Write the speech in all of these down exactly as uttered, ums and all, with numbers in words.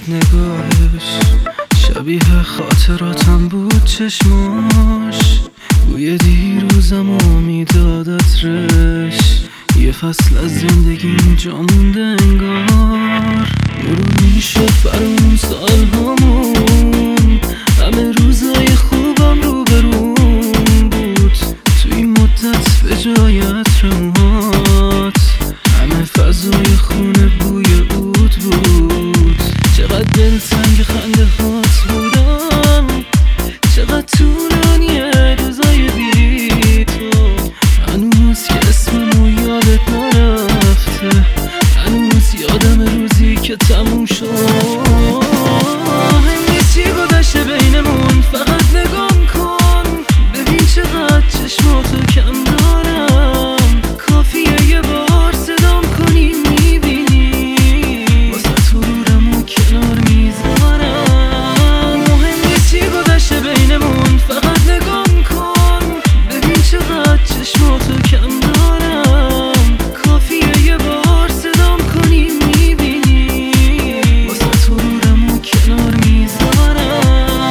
نگاهش، شبیه خاطراتم بود چشماش، بوی دیروزمو میداد عطرش، یه فصل از زندگیم جا مونده انگار، مرور میشد برامون سالهامون، همه روزای خوبم رو بروم بود، توی این مدت به جای عطر موهات همه فضای خونه بوی عود بود. چقدر دلتنگ خنده هات بودم، چقدر طولانیه روزای بی تو، هنوز که اسممو یادت نرفته، هنوز یادم روزی که تموم شد. نیستی گذشته بینمون، فقط نگام کن ببین چقدر چشماتو کم دارم، کافیه یه بار صدام کنی میبینی واسه غرورمو کنار میذارم. مهم نیستی گذشته بینمون، فقط نگام کن ببین چقدر چشماتو کم دارم، کافیه یه بار صدام کنی میبینی واسه غرورمو کنار میذارم.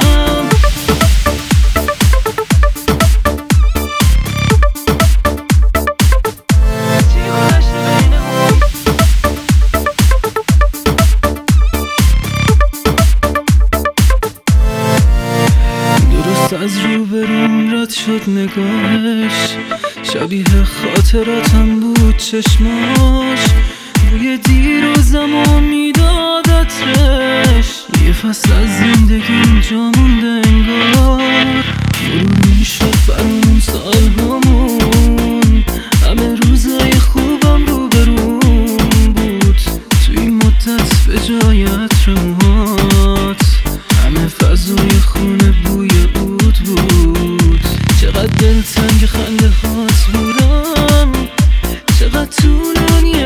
درست از روبروم رد شد نگاهش، شبیه خاطراتم بود چشماش، بوی دیروزمو میداد عطرش، یه فصل از زندگیم جا مونده انگار، مرور میشد برامون سالهامون، همه روزای خوبم رو بروم بود، توی این مدت به جای عطر موهات همه فضای خونه بوی عود بود. چقدر دلتنگ خنده هات بودم، چقدر طولانیه